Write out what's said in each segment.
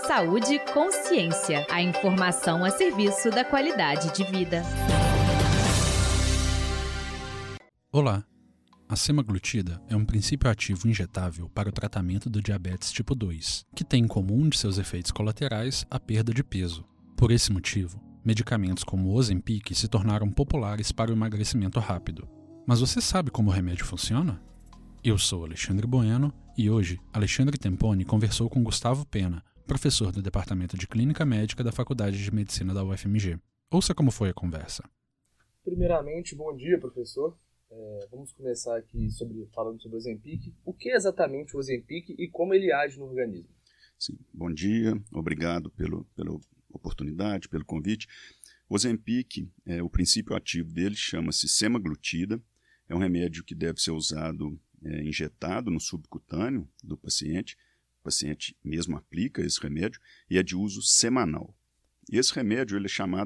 Saúde e consciência. A informação a serviço da qualidade de vida. Olá! A semaglutida é um princípio ativo injetável para o tratamento do diabetes tipo 2, que tem em comum de seus efeitos colaterais a perda de peso. Por esse motivo, medicamentos como o Ozempic se tornaram populares para o emagrecimento rápido. Mas você sabe como o remédio funciona? Eu sou Alexandre Bueno e hoje Alexandre Temponi conversou com Gustavo Pena, professor do Departamento de Clínica Médica da Faculdade de Medicina da UFMG. Ouça como foi a conversa. Primeiramente, bom dia, professor. Vamos começar aqui falando sobre o Ozempic. O que é exatamente o Ozempic e como ele age no organismo? Sim, bom dia, obrigado pela oportunidade, pelo convite. O Ozempic, o princípio ativo dele chama-se semaglutida. É um remédio que deve ser usado injetado no subcutâneo do paciente. O paciente mesmo aplica esse remédio e é de uso semanal. E esse remédio ele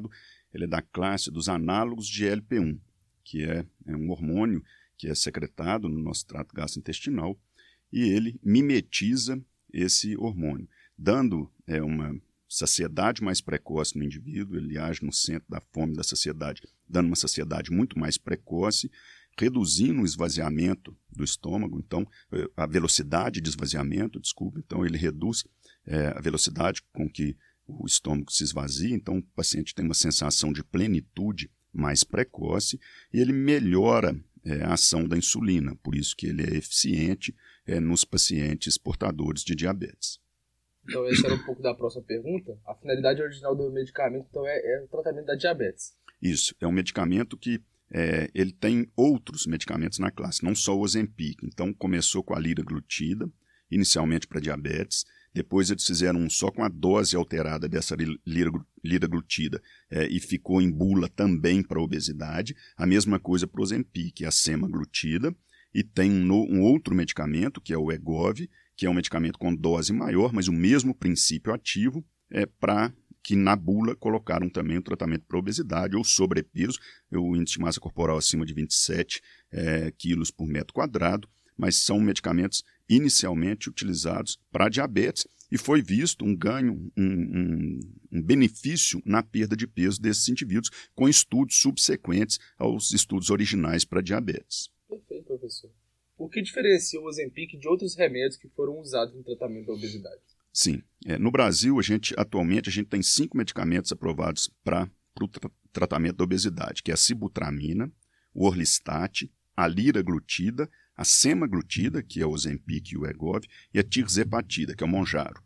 é da classe dos análogos de LP1, que é um hormônio que é secretado no nosso trato gastrointestinal e ele mimetiza esse hormônio, dando uma saciedade mais precoce no indivíduo. Ele age no centro da fome da saciedade, dando uma saciedade muito mais precoce, reduzindo o esvaziamento do estômago, então a velocidade de esvaziamento, então ele reduz a velocidade com que o estômago se esvazia, então o paciente tem uma sensação de plenitude mais precoce e ele melhora a ação da insulina, por isso que ele é eficiente nos pacientes portadores de diabetes. Então esse era um pouco da próxima pergunta. A finalidade original do medicamento então é o tratamento da diabetes. Isso, é um medicamento que ele tem outros medicamentos na classe, não só o Ozempic. Então começou com a liraglutida, inicialmente para diabetes, depois eles fizeram só com a dose alterada dessa liraglutida e ficou em bula também para obesidade. A mesma coisa para o Ozempic, a semaglutida, e tem um outro medicamento que é o Wegovy, que é um medicamento com dose maior, mas o mesmo princípio ativo para que na bula colocaram também o tratamento para obesidade ou sobrepeso, o índice de massa corporal acima de 27 quilos por metro quadrado, mas são medicamentos inicialmente utilizados para diabetes e foi visto um ganho, um benefício na perda de peso desses indivíduos com estudos subsequentes aos estudos originais para diabetes. Perfeito, professor. O que diferencia o Ozempic de outros remédios que foram usados no tratamento da obesidade? Sim. No Brasil, atualmente, a gente tem 5 medicamentos aprovados para o tratamento da obesidade, que é a sibutramina, o Orlistat, a liraglutida, a semaglutida, que é o Ozempic e o Wegovy, e a tirzepatida, que é o Mounjaro.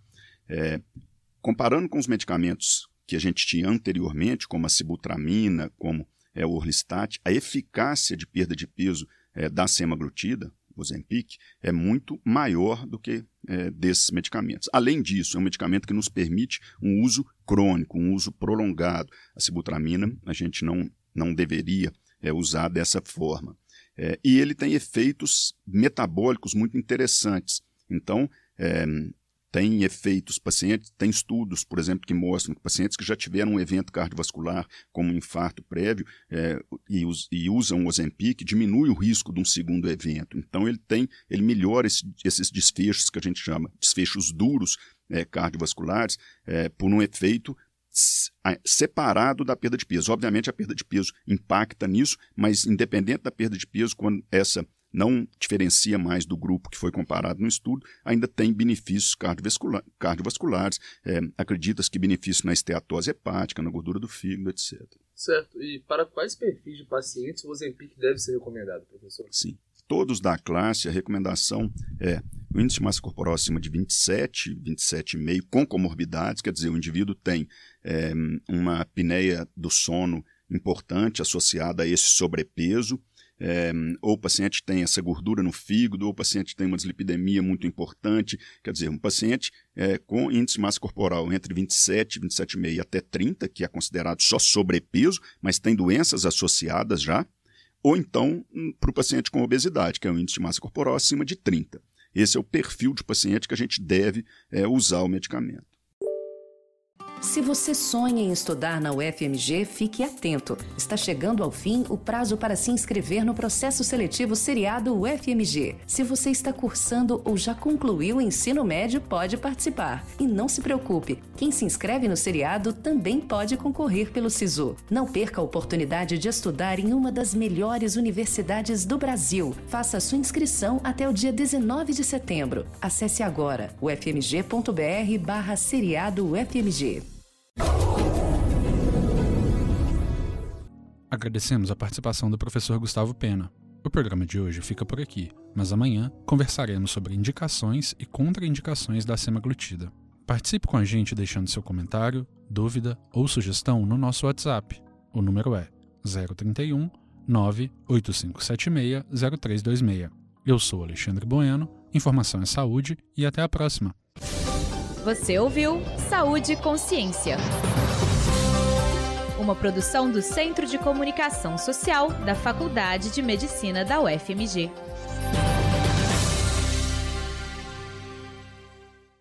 Comparando com os medicamentos que a gente tinha anteriormente, como a sibutramina, como o Orlistat, a eficácia de perda de peso da semaglutida, o Ozempic, é muito maior do que desses medicamentos. Além disso, é um medicamento que nos permite um uso crônico, um uso prolongado. A sibutramina a gente não deveria usar dessa forma. E ele tem efeitos metabólicos muito interessantes. Então, tem efeitos pacientes, tem estudos, por exemplo, que mostram que pacientes que já tiveram um evento cardiovascular, como um infarto prévio, e usam o Ozempic, diminui o risco de um segundo evento. Então, ele melhora esses desfechos que a gente chama desfechos duros cardiovasculares por um efeito separado da perda de peso. Obviamente, a perda de peso impacta nisso, mas independente da perda de peso, quando essa não diferencia mais do grupo que foi comparado no estudo, ainda tem benefícios cardiovasculares, acredita-se que benefícios na esteatose hepática, na gordura do fígado, etc. Certo. E para quais perfis de pacientes o Ozempic deve ser recomendado, professor? Sim. Todos da classe, a recomendação é o índice de massa corporal acima de 27, 27,5, com comorbidades, quer dizer, o indivíduo tem uma apneia do sono importante associada a esse sobrepeso, ou o paciente tem essa gordura no fígado, ou o paciente tem uma dislipidemia muito importante, quer dizer, um paciente com índice de massa corporal entre 27, 27,5 e até 30, que é considerado só sobrepeso, mas tem doenças associadas já, ou então para o paciente com obesidade, que é um índice de massa corporal acima de 30. Esse é o perfil de paciente que a gente deve usar o medicamento. Se você sonha em estudar na UFMG, fique atento. Está chegando ao fim o prazo para se inscrever no processo seletivo seriado UFMG. Se você está cursando ou já concluiu o ensino médio, pode participar. E não se preocupe, quem se inscreve no seriado também pode concorrer pelo SISU. Não perca a oportunidade de estudar em uma das melhores universidades do Brasil. Faça sua inscrição até o dia 19 de setembro. Acesse agora ufmg.br/seriado UFMG. Agradecemos a participação do professor Gustavo Pena. O programa de hoje fica por aqui, mas amanhã conversaremos sobre indicações e contraindicações da semaglutida. Participe com a gente deixando seu comentário, dúvida ou sugestão no nosso WhatsApp. O número é 031 98576 0326. Eu sou Alexandre Bueno, informação é saúde e até a próxima. Você ouviu Saúde e Consciência. Uma produção do Centro de Comunicação Social da Faculdade de Medicina da UFMG.